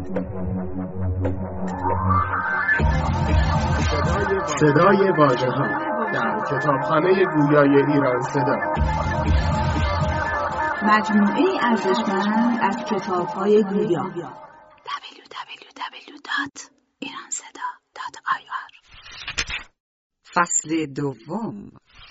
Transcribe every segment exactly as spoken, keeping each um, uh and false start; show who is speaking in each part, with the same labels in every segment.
Speaker 1: صدای واژه‌ها در کتابخانه گویای ایران صدا،
Speaker 2: مجموعه ارزشمند از کتاب‌های گویا. دبلیو دبلیو دبلیو دات ایران صدا دات آی آر.
Speaker 3: فصل دوم.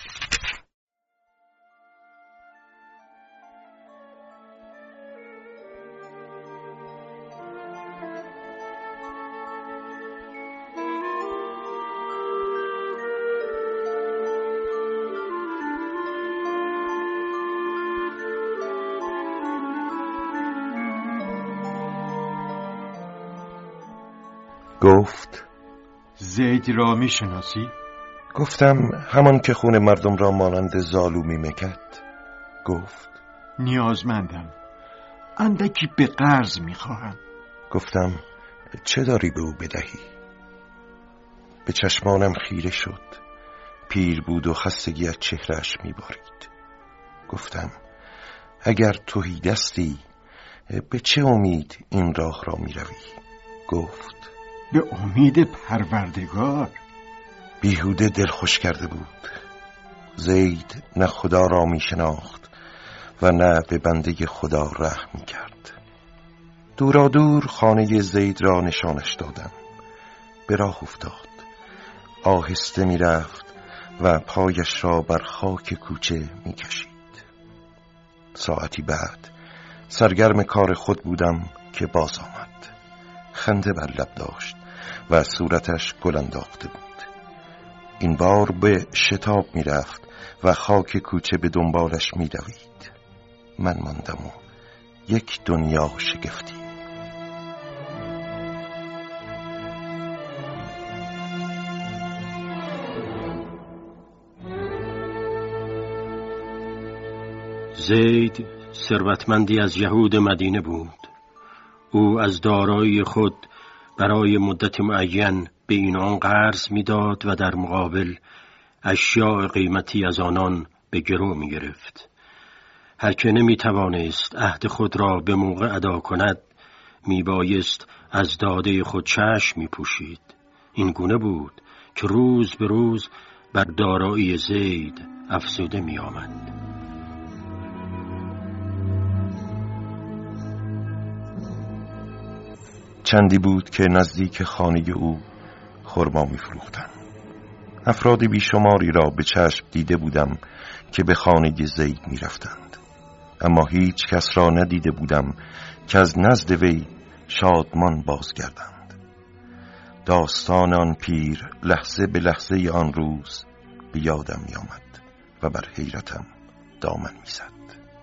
Speaker 4: گفت
Speaker 5: زید را می شناسی؟
Speaker 4: گفتم همان که خون مردم را مانند زالو می مکد. گفت
Speaker 5: نیازمندم، اندکی به قرض می خواهم.
Speaker 4: گفتم چه داری به او بدهی؟ به چشمانم خیره شد. پیر بود و خستگی از چهرهش می بارید. گفتم اگر تهی دستی به چه امید این راه را می روی؟ گفت
Speaker 5: به امید پروردگار.
Speaker 4: بیهوده دل خوش کرده بود. زید نه خدا را می شناخت و نه به بنده خدا رحم می کرد. دورا دور خانه زید را نشانش دادم. به راه افتاد. آهسته می رفت و پایش را بر خاک کوچه می کشید. ساعتی بعد سرگرم کار خود بودم که باز آمد. خنده بر لب داشت و صورتش گل انداخته بود. این بار به شتاب می رفت و خاک کوچه به دنبالش می دوید. من ماندم و یک دنیا شگفتی.
Speaker 6: زید ثروتمندی از یهود مدینه بود. او از دارایی خود برای مدت معین به این آن قرض میداد و در مقابل اشیاء قیمتی از آنان به گرو می گرفت. هر که نمی توانست عهد خود را به موقع ادا کند می بایست از داده خود چشم می پوشید. این گونه بود که روز به روز بر دارایی زید افزوده می آمد.
Speaker 4: چندی بود که نزدیک خانه او خرما می فروختند. افراد بیشماری را به چشم دیده بودم که به خانه زید می رفتند، اما هیچ کس را ندیده بودم که از نزد وی شادمان بازگردند. داستان آن پیر لحظه به لحظه آن روز به یادم می آمد و بر حیرتم دامن می زد.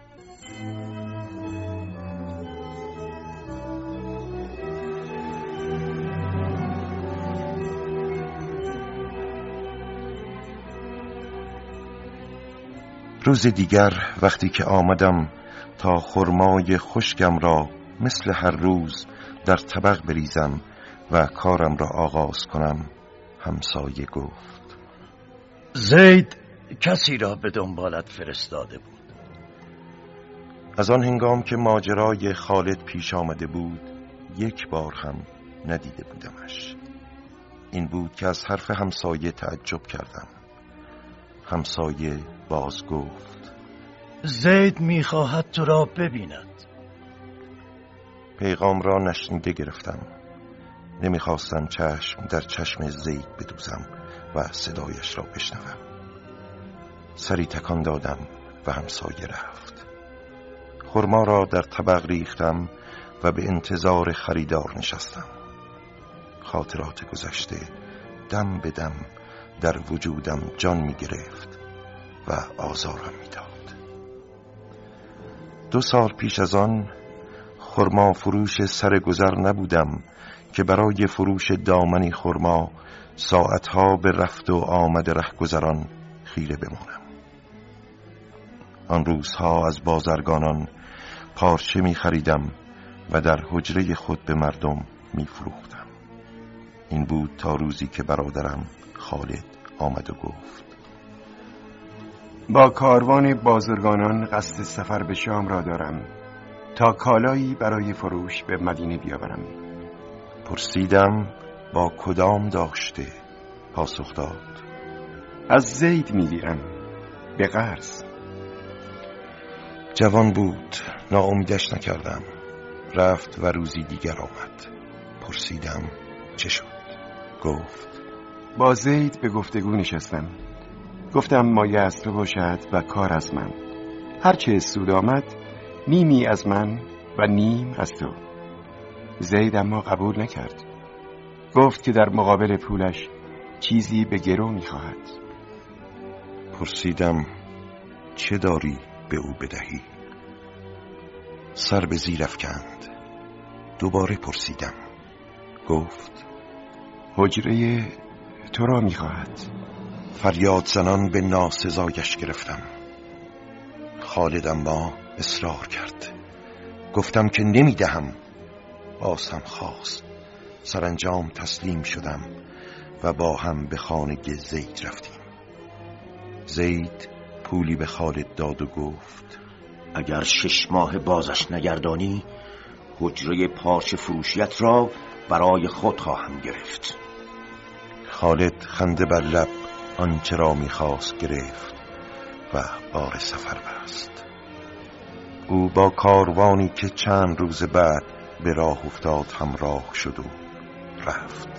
Speaker 4: روز دیگر وقتی که آمدم تا خرمای خشکم را مثل هر روز در طبق بریزم و کارم را آغاز کنم، همسایه گفت
Speaker 7: زید کسی را به دنبالت فرستاده بود.
Speaker 4: از آن هنگام که ماجرای خالد پیش آمده بود یک بار هم ندیده بودمش. این بود که از حرف همسایه تعجب کردم. همسایه باز گفت
Speaker 7: زید میخواهد تو را ببیند.
Speaker 4: پیغام را نشنیده گرفتم. نمیخواستم چشم در چشم زید بدوزم و صدایش را بشنوم. سری تکان دادم و همسایه رفت. خرما را در طبق ریختم و به انتظار خریدار نشستم. خاطرات گذشته دم به دم در وجودم جان می گرفت و آزارم می داد. دو سال پیش از آن خرما فروش سر گذر نبودم که برای فروش دامنی خرما ساعتها به رفت و آمد رهگذران خیره بمانم. آن روزها از بازرگانان پارچه می خریدم و در حجره خود به مردم می فروختم. این بود تا روزی که برادرم خالد آمد و گفت
Speaker 8: با کاروان بازرگانان قصد سفر به شام را دارم تا کالایی برای فروش به مدینه بیاورم.
Speaker 4: پرسیدم با کدام داشته؟ پاسخ داد
Speaker 8: از زید میگیرم به قرض.
Speaker 4: جوان بود، ناامیدش نکردم. رفت و روزی دیگر آمد. پرسیدم چه شد؟ گفت
Speaker 8: با زید به گفتگو نشستم. گفتم مایه از تو باشد و کار از من. هرچه سود آمد نیمی از من و نیم از تو. زید اما قبول نکرد. گفت که در مقابل پولش چیزی به گرو میخواهد.
Speaker 4: پرسیدم چه داری به او بدهی؟ سر به زیر افکند. دوباره پرسیدم. گفت
Speaker 8: حجره تو را میخواهد.
Speaker 4: فریاد زنان به ناسزایش گرفتم. خالد اما اصرار کرد. گفتم که نمیدهم. باز هم خواست. سرانجام تسلیم شدم و با هم به خانه زید رفتیم. زید پولی به خالد داد و گفت
Speaker 7: اگر شش ماه بازش نگردانی حجره پارچه فروشیت را برای خود خواهم گرفت.
Speaker 4: خالد خنده بر لب آنچه را می‌خواست گرفت و بار سفر بست. او با کاروانی که چند روز بعد به راه افتاد همراه شد و رفت.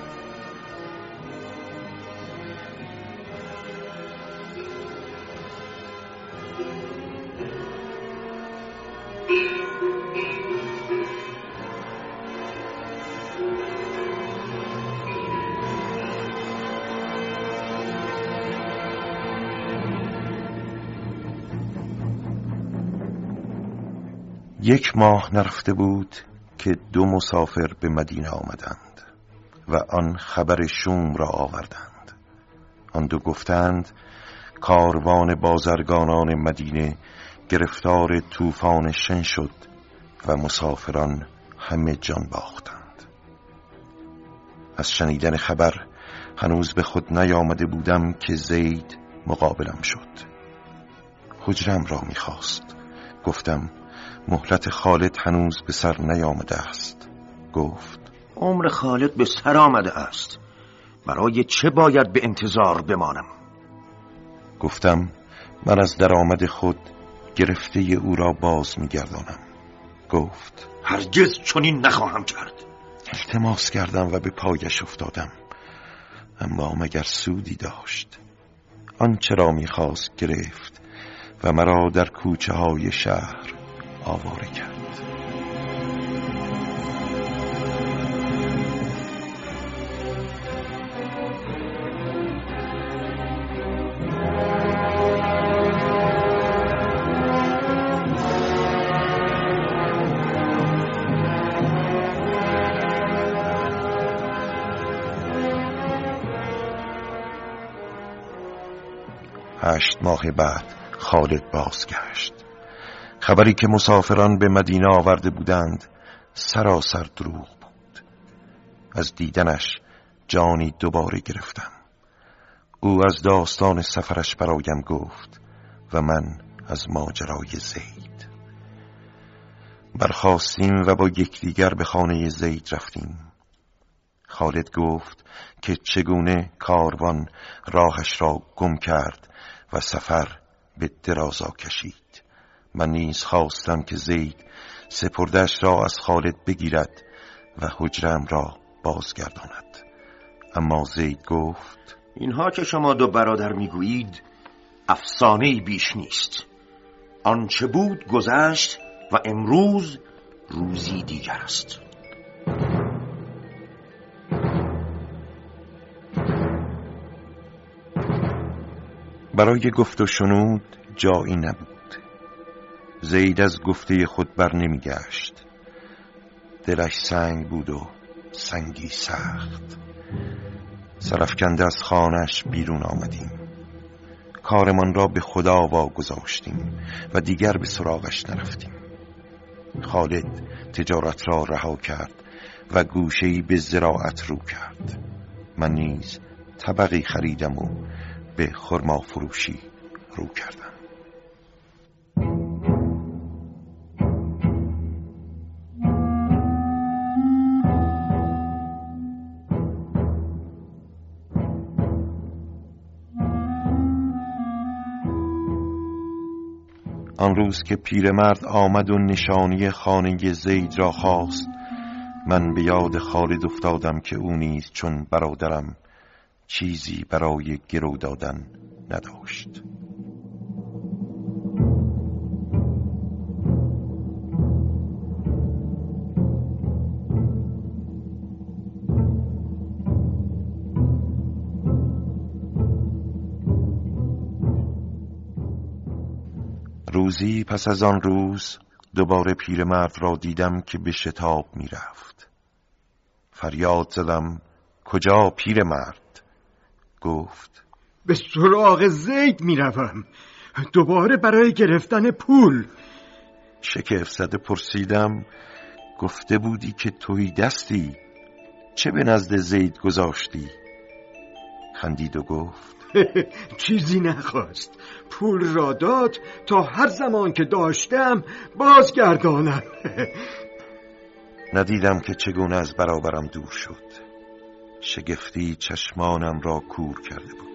Speaker 4: یک ماه نرفته بود که دو مسافر به مدینه آمدند و آن خبر شوم را آوردند. آن دو گفتند کاروان بازرگانان مدینه گرفتار طوفان شن شد و مسافران همه جان باختند. از شنیدن خبر هنوز به خود نیامده بودم که زید مقابلم شد. حجرم را می‌خواست. گفتم مهلت خالد هنوز به سر نیامده است. گفت
Speaker 7: عمر خالد به سر آمده است. برای چه باید به انتظار بمانم؟
Speaker 4: گفتم من از درآمد خود گرفته او را باز می‌گردانم. گفت
Speaker 7: هرگز چنین نخواهم کرد.
Speaker 4: التماس کردم و به پایش افتادم، اما مگر سودی داشت؟ آنچه را می‌خواست گرفت و مرا در کوچه های شهر آواره کرد. هشت ماه بعد خالد بازگشت. خبری که مسافران به مدینه آورده بودند سراسر دروغ بود. از دیدنش جانی دوباره گرفتم. او از داستان سفرش برایم گفت و من از ماجرای زید. برخاستیم و با یکدیگر به خانه زید رفتیم. خالد گفت که چگونه کاروان راهش را گم کرد و سفر به درازا کشید. من نیز خواستم که زید سپردش را از خالد بگیرد و حجرم را بازگرداند، اما زید گفت
Speaker 7: اینها که شما دو برادر میگویید افسانه‌ای بیش نیست. آنچه بود گذشت و امروز روزی دیگر است.
Speaker 4: برای گفت و شنود جایی نبود. زید از گفته خود بر نمی گشت. دلش سنگ بود و سنگی سخت. سرافکنده از خانه‌اش بیرون آمدیم. کارمان را به خدا واگذاشتیم و دیگر به سراغش نرفتیم. خالد تجارت را رها کرد و گوشه‌ای به زراعت رو کرد. من نیز طبقی خریدم و به خرما فروشی رو کردم. آن روز که پیرمرد آمد و نشانی خانه زید را خواست، من به یاد خالد افتادم که او نیز چون برادرم چیزی برای گرو دادن نداشت. روزی پس از آن روز دوباره پیرمرد را دیدم که به شتاب می رفت. فریاد زدم کجا پیرمرد؟ گفت
Speaker 5: به سراغ زید می روم، دوباره برای گرفتن پول.
Speaker 4: شگفت زده پرسیدم گفته بودی که توی دستی، چه به نزد زید گذاشتی؟ خندید و گفت
Speaker 5: چیزی نخواست، پول را داد تا هر زمان که داشتم بازگردانم.
Speaker 4: ندیدم که چگونه از برابرم دور شد. شگفتی چشمانم را کور کرده بود.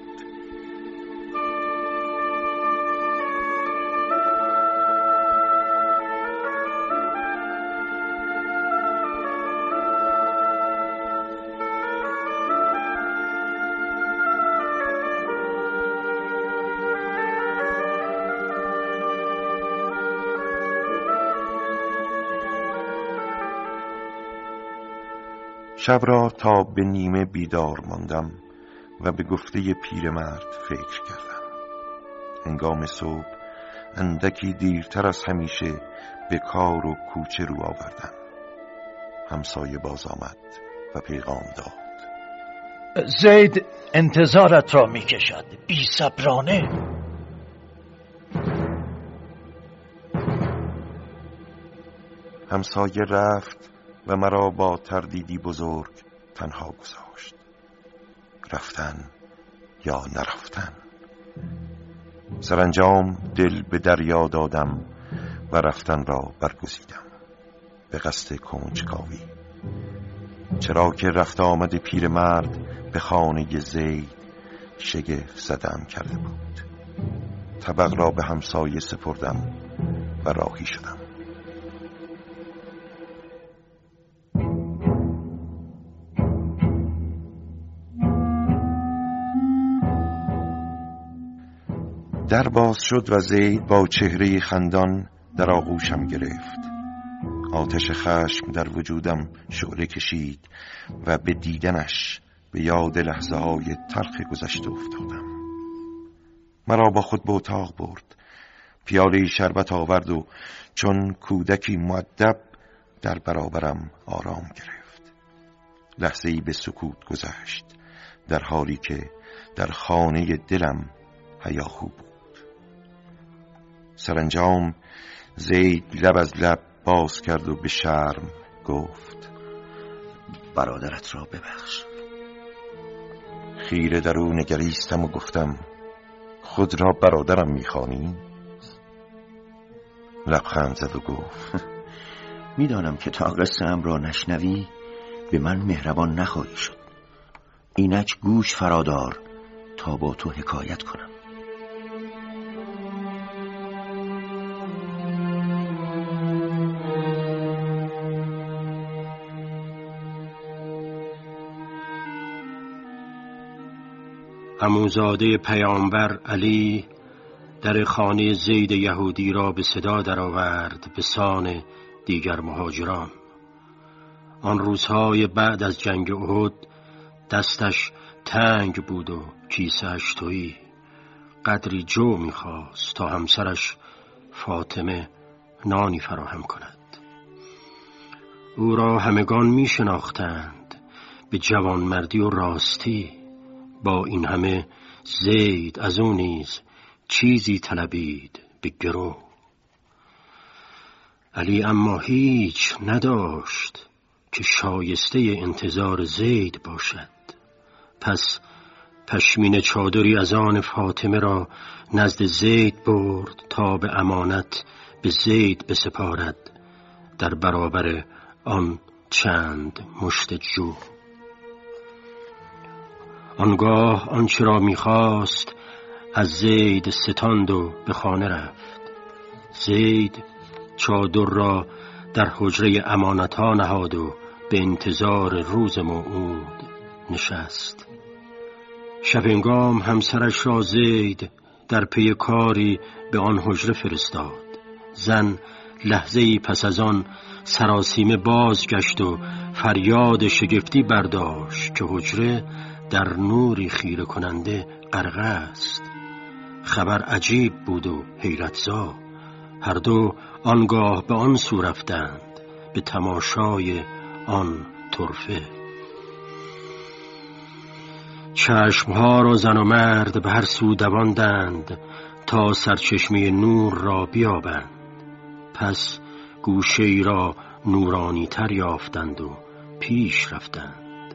Speaker 4: شب را تا به نیمه بیدار ماندم و به گفته پیرمرد فکر کردم. هنگام صبح اندکی دیرتر از همیشه به کار و کوچه رو آوردم. همسایه باز آمد و پیغام داد
Speaker 3: زید انتظارت را می کشد، بی صبرانه.
Speaker 4: همسایه رفت و مرا با تردیدی بزرگ تنها گذاشت. رفتن یا نرفتن؟ سرانجام دل به دریا دادم و رفتن را برگزیدم به قصد کنجکاوی. چرا که رفت آمد پیرمرد به خانه زید شگفت زدم کرده بود. طبق را به همسایه سپردم و راهی شدم. در باز شد و زید با چهره خندان در آغوشم گرفت. آتش خشم در وجودم شعله کشید و به دیدنش به یاد لحظه های تلخ گذشته افتادم. مرا با خود به اتاق برد، پیاله شربت آورد و چون کودکی مؤدب در برابرم آرام گرفت. لحظه ای به سکوت گذشت، در حالی که در خانه دلم هیاهو بود. سرانجام زید لب از لب باز کرد و به شرم گفت
Speaker 7: برادرت را ببخش.
Speaker 4: خیره در او نگریستم و گفتم خود را برادرم می‌خوانی؟ لبخند زد و گفت
Speaker 7: میدانم که تا قصه‌ام را نشنوی به من مهربان نخواهی شد. اینک گوش فرادار تا با تو حکایت کنم.
Speaker 6: عموزاده پیامبر علی در خانه زید یهودی را به صدا درآورد به سان دیگر مهاجران. آن روزهای بعد از جنگ احد دستش تنگ بود و کیسه‌اش تهی. قدری جو می‌خواست تا همسرش فاطمه نانی فراهم کند. او را همگان می‌شناختند به جوانمردی و راستی. با این همه زید از او نیز چیزی طلبید به گرو. علی اما هیچ نداشت که شایسته انتظار زید باشد. پس پشمین چادری از آن فاطمه را نزد زید برد تا به امانت به زید بسپارد در برابر آن چند مشت جو. آنگاه آنچه را می‌خواست از زید ستاند و به خانه رفت. زید چادر را در حجره امانت‌ها نهاد و به انتظار روز موعود نشست. شبنگام همسرش را زید در پی کاری به آن حجره فرستاد. زن لحظه‌ای پس از آن سراسیمه بازگشت و فریاد شگفتی برداشت که حجره در نوری خیره کننده غرقه است. خبر عجیب بود و حیرت‌زا. هر دو آنگاه به آن سو رفتند به تماشای آن طرفه. چشمها را زن و مرد به هر سو دواندند تا سرچشمه نور را بیابند. پس گوشه ای را نورانی تر یافتند و پیش رفتند.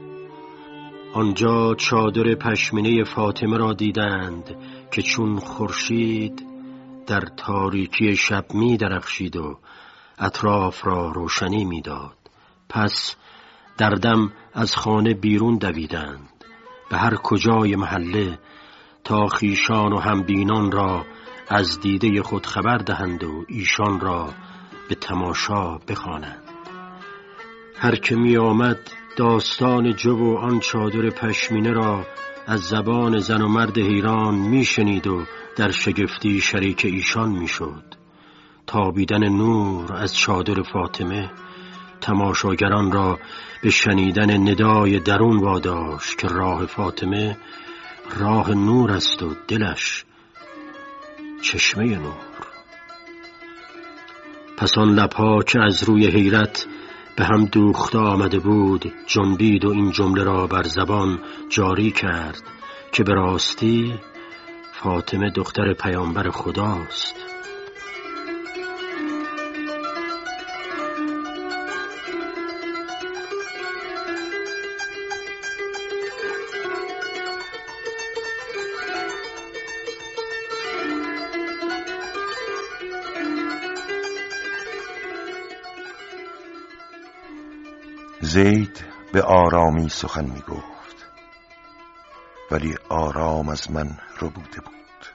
Speaker 6: آنجا چادر پشمینه فاطمه را دیدند که چون خورشید در تاریکی شب می درخشید و اطراف را روشنی می داد. پس در دم از خانه بیرون دویدند به هر کجای محله تا خیشان و همبینان را از دیده خود خبر دهند و ایشان را به تماشا بخوانند. هر که می آمد داستان جب و آن چادر پشمینه را از زبان زن و مرد حیران می شنید و در شگفتی شریک ایشان می شد. تابیدن نور از چادر فاطمه تماشاگران را به شنیدن ندای درون واداشت که راه فاطمه راه نور است و دلش چشمه نور. پس آن لبها که از روی حیرت به هم دوخته آمده بود جنبید و این جمله را بر زبان جاری کرد که به راستی فاطمه دختر پیامبر خداست.
Speaker 4: زید به آرامی سخن می گفت ولی آرام از من رو بوده بود.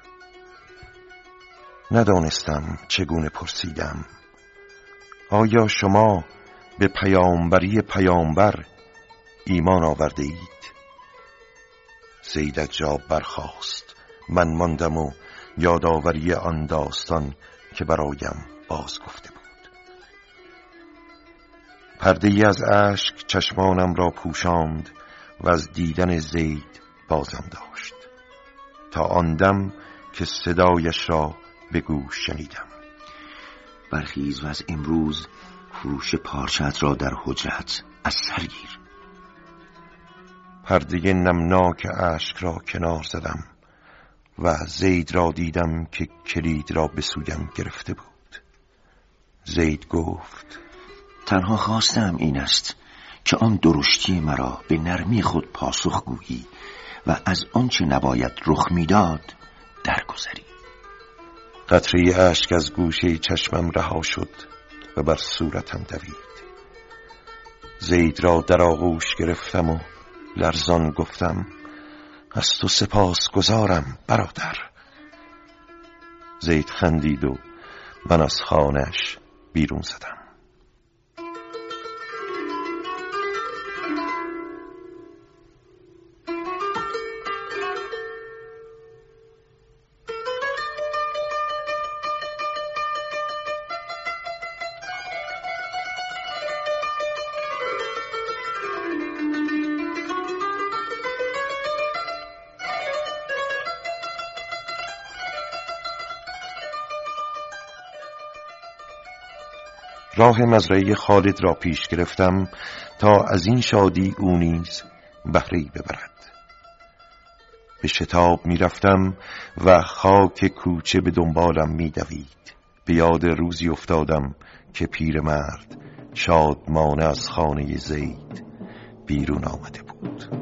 Speaker 4: ندانستم چگونه پرسیدم آیا شما به پیامبری پیامبر ایمان آورده اید؟ زید از جا برخاست. من ماندم و یادآوری آن داستان که برایم باز گفته بود. پرده‌ای از اشک چشمانم را پوشاند و از دیدن زید بازم داشت تا آن دم که صدایش را به گوش شنیدم.
Speaker 7: برخیز و از امروز فروش پارچت را در حجرت از سر گیر.
Speaker 4: پرده نمناک اشک را کنار زدم و زید را دیدم که کلید را به سویم گرفته بود. زید گفت
Speaker 7: تنها خواستم این است که آن درشتی مرا به نرمی خود پاسخ گویی و از آنچه نباید رخ میداد درگذری.
Speaker 4: قطره اشک از گوشه چشمم رها شد و بر صورتم دوید. زید را در آغوش گرفتم و لرزان گفتم از تو سپاس گزارم برادر. زید خندید و من از خانه‌اش بیرون زدم. راه مزرعه خالد را پیش گرفتم تا از این شادی او نیز بهره‌ای ببرد. به شتاب می رفتم و خاک کوچه به دنبالم می دوید. به یاد روزی افتادم که پیرمرد شادمانه از خانه زید بیرون آمده بود.